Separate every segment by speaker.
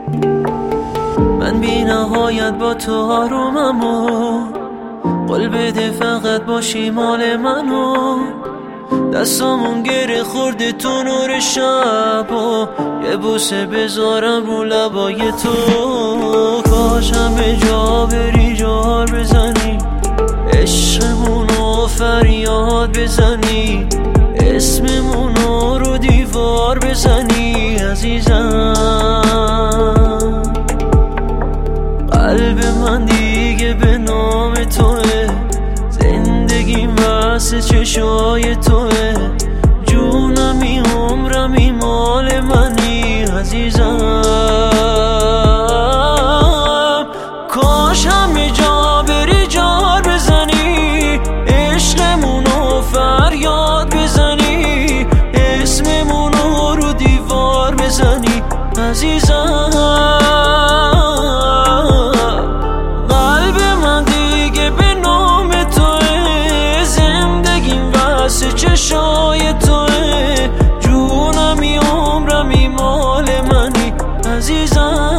Speaker 1: من بی نهایت با تو آرومم و قول بده فقط باشی مال منو. دستامون گره خورده تو نور شب و یه بوسه بذارم رو لبای تو. کاش همه جا بری جار بزنی، عشقمونو فریاد بزنی، اسممونو رو دیوار بزنی عزیزم. قلب من دیگه به نام توه، زندگیم واسه چشای توه، جونمی عمرمی مال منی عزیزم. کاش همه جا بری جار بزنی، عشقمونو فریاد بزنی، اسممونو رو دیوار بزنی عزیزم. چشای توه، جونمی عمرمی مال منی عزیزم.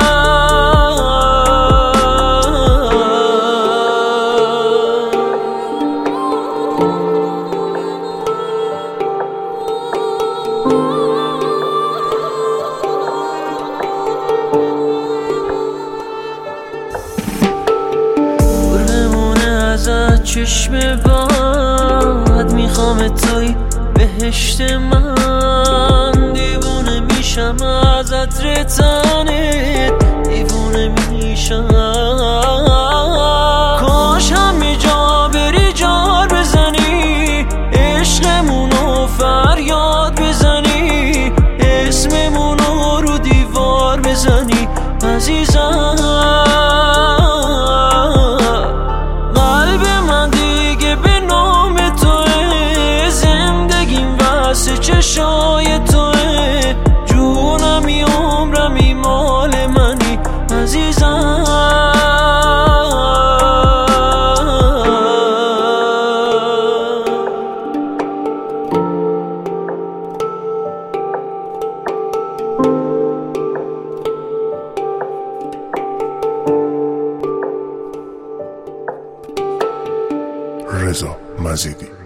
Speaker 1: دور بمونه ازت چشم بد، میخوام توی بهشت من. دیوونه میشم از عطر تنت، دیوونه میشم. کاش همه جا بری جار بزنی، عشقمونو فریاد بزنی، اسممونو رو دیوار بزنی عزیزم. چشای توه، جونمی عمرمی مال منی عزیزم.
Speaker 2: رضا مزیدی.